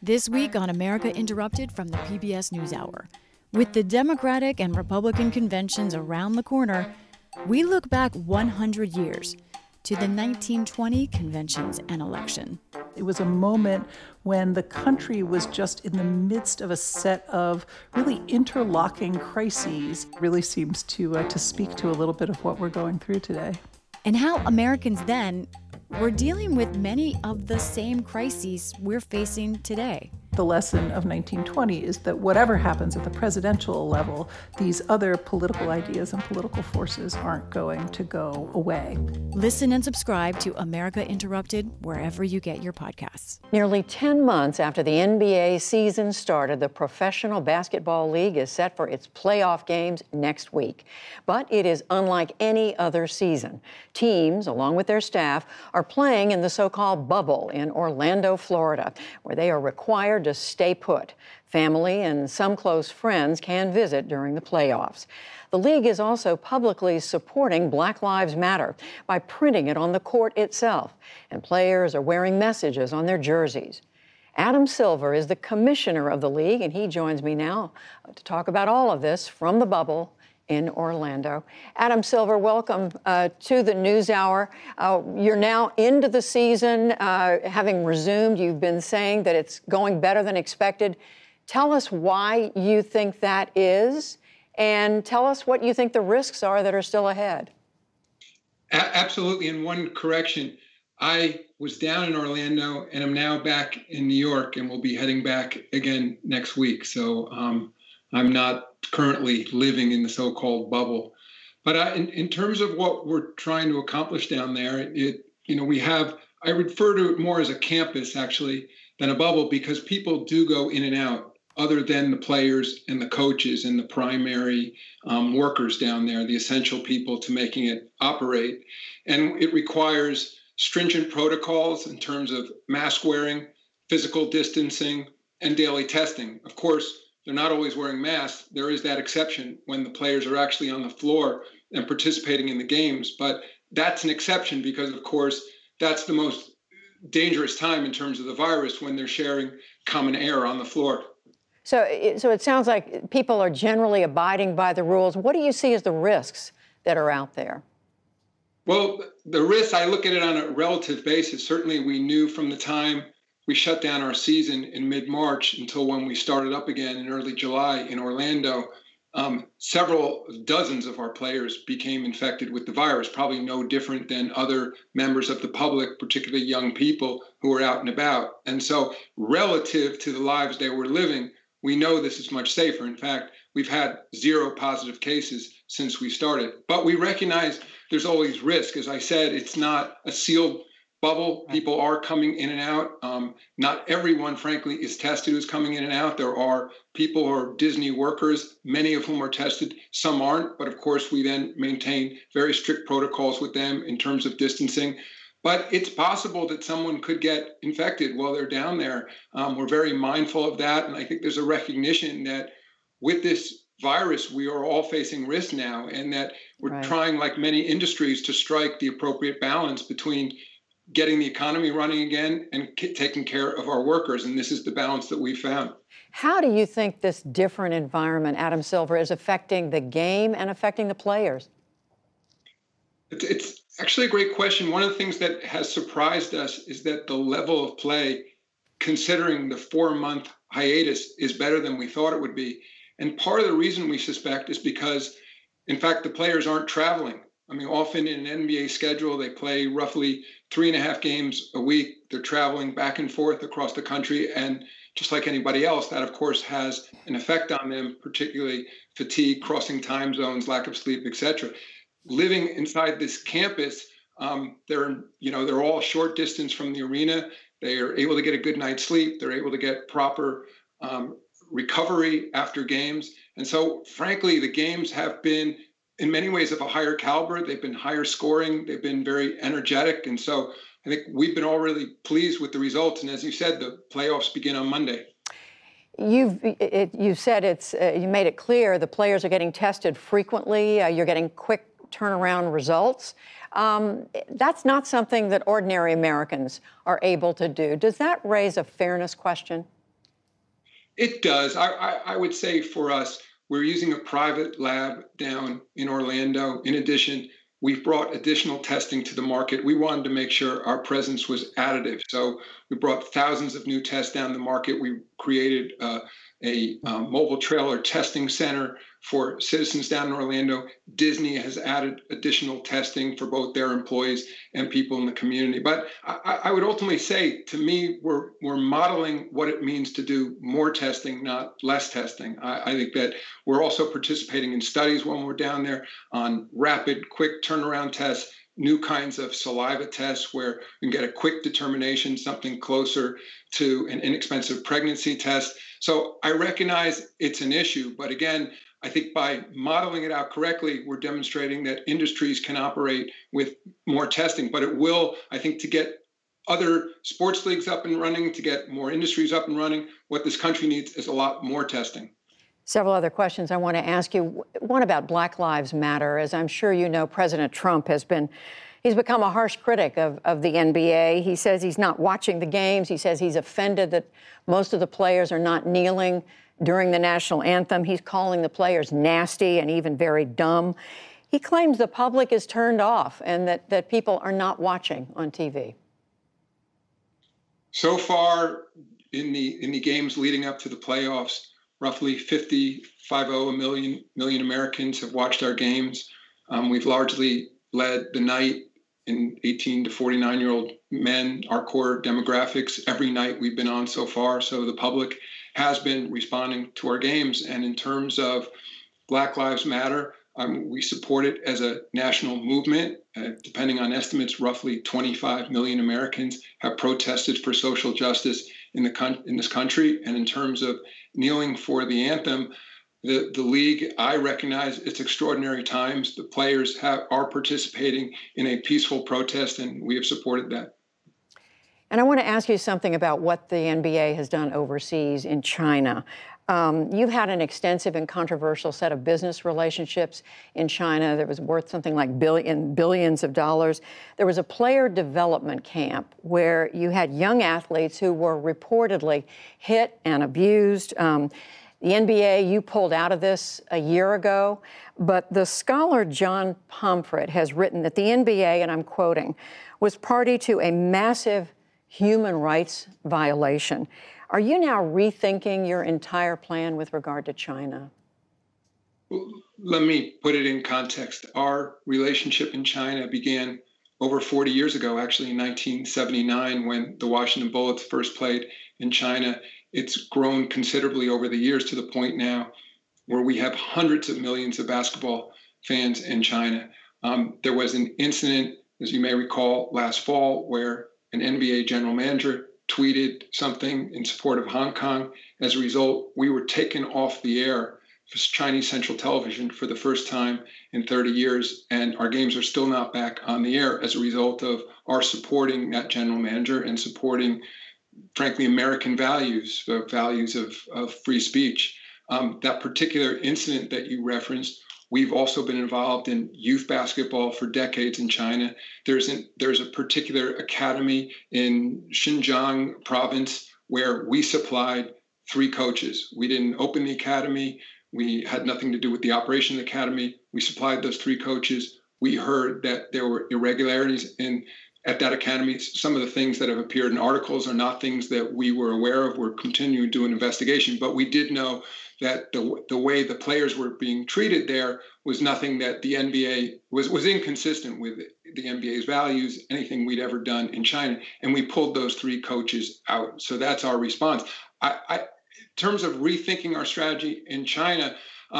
This week on America Interrupted from the PBS NewsHour. With the Democratic and Republican conventions around the corner, we look back 100 years to the 1920 conventions and election. It was a moment when the country was just in the midst of a set of really interlocking crises. It really seems to speak to a little bit of what we're going through today. And how Americans then were dealing with many of the same crises we're facing today. The lesson of 1920 is that whatever happens at the presidential level, these other political ideas and political forces aren't going to go away. Listen and subscribe to America Interrupted wherever you get your podcasts. Nearly 10 months after the NBA season started, the Professional Basketball League is set for its playoff games next week. But it is unlike any other season. Teams, along with their staff, are playing in the so-called bubble in Orlando, Florida, where they are required to stay put. Family and some close friends can visit during the playoffs. The league is also publicly supporting Black Lives Matter by printing it on the court itself, and players are wearing messages on their jerseys. Adam Silver is the commissioner of the league, and he joins me now to talk about all of this from the bubble in Orlando. Adam Silver, welcome to the NewsHour. You're now into the season, having resumed. You've been saying that it's going better than expected. Tell us why you think that is, and tell us what you think the risks are that are still ahead. Absolutely. And one correction, I was down in Orlando and I'm now back in New York, and we'll be heading back again next week. So I'm not currently living in the so-called bubble. But in terms of what we're trying to accomplish down there, I refer to it more as a campus, actually, than a bubble, because people do go in and out other than the players and the coaches and the primary workers down there, the essential people to making it operate. And it requires stringent protocols in terms of mask wearing, physical distancing, and daily testing. Of course, they're not always wearing masks. There is that exception when the players are actually on the floor and participating in the games. But that's an exception because, of course, that's the most dangerous time in terms of the virus, when they're sharing common air on the floor. So it sounds like people are generally abiding by the rules. What do you see as the risks that are out there? Well, the risks, I look at it on a relative basis. Certainly, we knew from the time we shut down our season in mid-March until when we started up again in early July in Orlando, several dozens of our players became infected with the virus, probably no different than other members of the public, particularly young people who were out and about. And so relative to the lives they were living, we know this is much safer. In fact, we've had 0 positive cases since we started. But we recognize there's always risk. As I said, it's not a sealed bubble. People are coming in and out. Not everyone, frankly, is tested who's coming in and out. There are people who are Disney workers, many of whom are tested. Some aren't. But of course, we then maintain very strict protocols with them in terms of distancing. But it's possible that someone could get infected while they're down there. We're very mindful of that. And I think there's a recognition that with this virus, we are all facing risk now, and that we're trying, like many industries, to strike the appropriate balance between getting the economy running again and taking care of our workers. And this is the balance that we found. How do you think this different environment, Adam Silver, is affecting the game and affecting the players? It's actually a great question. One of the things that has surprised us is that the level of play, considering the 4-month hiatus, is better than we thought it would be. And part of the reason we suspect is because, in fact, the players aren't traveling. I mean, often in an NBA schedule, they play roughly 3.5 games a week. They're traveling back and forth across the country. And just like anybody else, that, of course, has an effect on them, particularly fatigue, crossing time zones, lack of sleep, et cetera. Living inside this campus, they're all short distance from the arena. They are able to get a good night's sleep. They're able to get proper recovery after games. And so, frankly, the games have been, in many ways, of a higher caliber. They've been higher scoring. They've been very energetic. And so I think we've been all really pleased with the results. And as you said, the playoffs begin on Monday. You said you made it clear the players are getting tested frequently. You're getting quick turnaround results. That's not something that ordinary Americans are able to do. Does that raise a fairness question? It does. I would say for us, we're using a private lab down in Orlando. In addition, we've brought additional testing to the market. We wanted to make sure our presence was additive. So we brought thousands of new tests down the market. We created a mobile trailer testing center for citizens down in Orlando. Disney has added additional testing for both their employees and people in the community. But I would ultimately say, to me, we're modeling what it means to do more testing, not less testing. I think that we're also participating in studies when we're down there on rapid, quick turnaround tests, new kinds of saliva tests where we can get a quick determination, something closer to an inexpensive pregnancy test. So I recognize it's an issue, but again, I think by modeling it out correctly, we're demonstrating that industries can operate with more testing. But it will, I think, to get other sports leagues up and running, to get more industries up and running, what this country needs is a lot more testing. Several other questions I want to ask you. One about Black Lives Matter. As I'm sure you know, President Trump he's become a harsh critic of the NBA. He says he's not watching the games. He says he's offended that most of the players are not kneeling during the national anthem. He's calling the players nasty and even very dumb. He claims the public is turned off and that people are not watching on TV. So far in the games leading up to the playoffs, roughly 50 million Americans have watched our games. We've largely led the night in 18 to 49-year-old men, our core demographics, every night we've been on so far. So the public has been responding to our games. And in terms of Black Lives Matter, we support it as a national movement. Depending on estimates, roughly 25 million Americans have protested for social justice in this country. And in terms of kneeling for the anthem, the league, I recognize it's extraordinary times. The players are participating in a peaceful protest, and we have supported that. And I want to ask you something about what the NBA has done overseas in China. You've had an extensive and controversial set of business relationships in China that was worth something like billions of dollars. There was a player development camp where you had young athletes who were reportedly hit and abused. The NBA, you pulled out of this a year ago, but the scholar John Pomfret has written that the NBA, and I'm quoting, was party to a massive human rights violation. Are you now rethinking your entire plan with regard to China? Let me put it in context. Our relationship in China began over 40 years ago, actually in 1979, when the Washington Bullets first played in China. It's grown considerably over the years to the point now where we have hundreds of millions of basketball fans in China. There was an incident, as you may recall, last fall where an NBA general manager tweeted something in support of Hong Kong. As a result, we were taken off the air for Chinese Central Television for the first time in 30 years, and our games are still not back on the air as a result of our supporting that general manager and supporting, frankly, American values, values of free speech. That particular incident that you referenced, we've also been involved in youth basketball for decades in China. There's a particular academy in Xinjiang province where we supplied 3 coaches. We didn't open the academy. We had nothing to do with the operation of the academy. We supplied those 3 coaches. We heard that there were irregularities at that academy. Some of the things that have appeared in articles are not things that we were aware of. We're continuing to do an investigation, but we did know that the way the players were being treated there was nothing that the NBA was inconsistent with the NBA's values, anything we'd ever done in China. And we pulled those 3 coaches out. So that's our response. In terms of rethinking our strategy in China,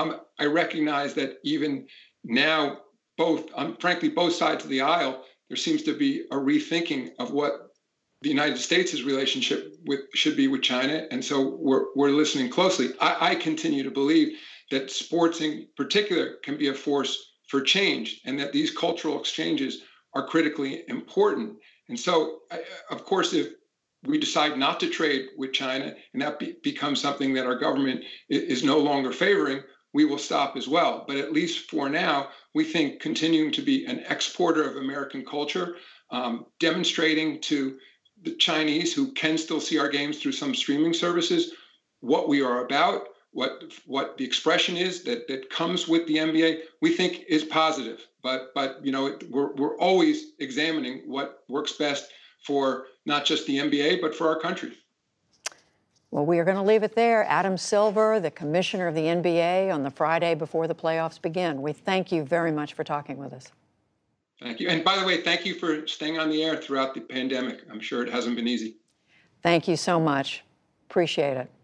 I recognize that even now, frankly, both sides of the aisle, there seems to be a rethinking of what the United States' relationship should be with China. And so we're listening closely. I continue to believe that sports in particular can be a force for change and that these cultural exchanges are critically important. And so, of course, if we decide not to trade with China and that becomes something that our government is no longer favoring, we will stop as well. But at least for now, we think continuing to be an exporter of American culture, demonstrating to the Chinese who can still see our games through some streaming services, what we are about, what the expression is that comes with the NBA, we think is positive. But we're always examining what works best for not just the NBA, but for our country. Well, we are going to leave it there. Adam Silver, the commissioner of the NBA, on the Friday before the playoffs begin. We thank you very much for talking with us. Thank you. And by the way, thank you for staying on the air throughout the pandemic. I'm sure it hasn't been easy. Thank you so much. Appreciate it.